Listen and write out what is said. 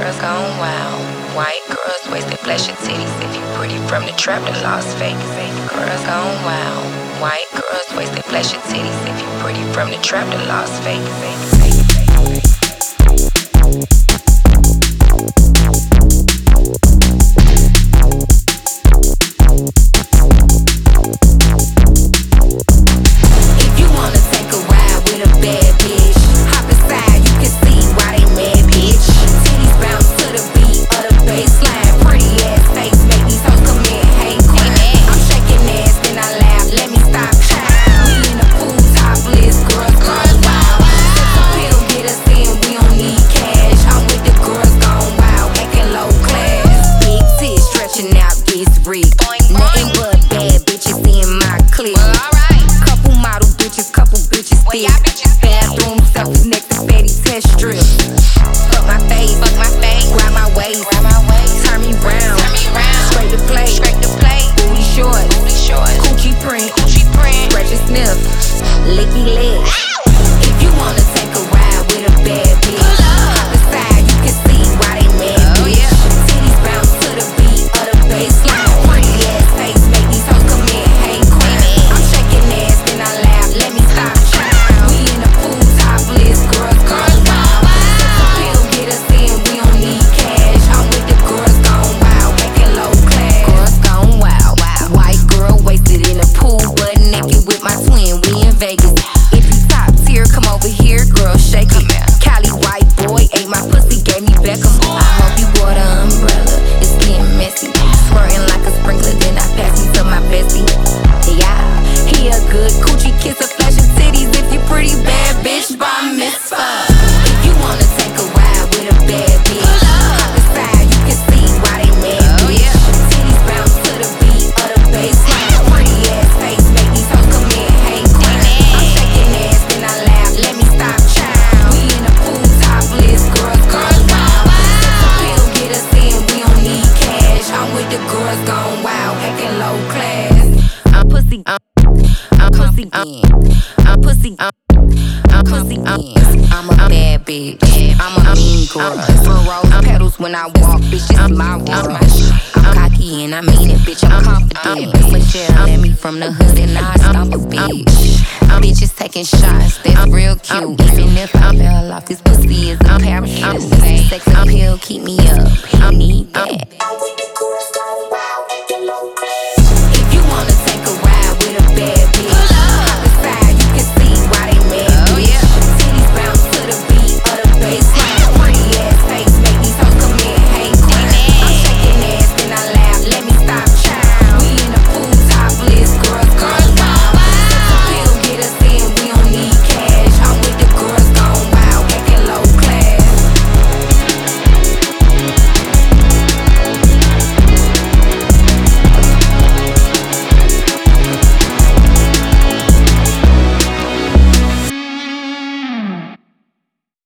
girls gone wild. White girls wasted flashing titties. If you pretty from the trap to Las Vegas. Girls gone wild. White girls wasted flashing titties. If you pretty from the trap to Las Vegas. Nothing but bad bitches in my clique. Couple model bitches, couple bitches thick. Bathroom selfies next to fatty test strips. Fuck my face, grab my waist, turn me round, scrape the plate, booty short, coochie print, scratch and sniff, licky lick. If you wanna take a ride with a bad bitch, hop inside, you can see why they mad, bitch. Titties bounce to the beat of the bassline. I'm a bad bitch. I'm a mean girl. For rose petals when I walk, bitch, this is my world. I'm cocky and I mean it, bitch, I'm confident. Michelle let me from the hood and I stomp a bitch. Bitches taking shots, that's real cute. Even if I fell off, this pussy is a parachute. Sex appeal keep me up.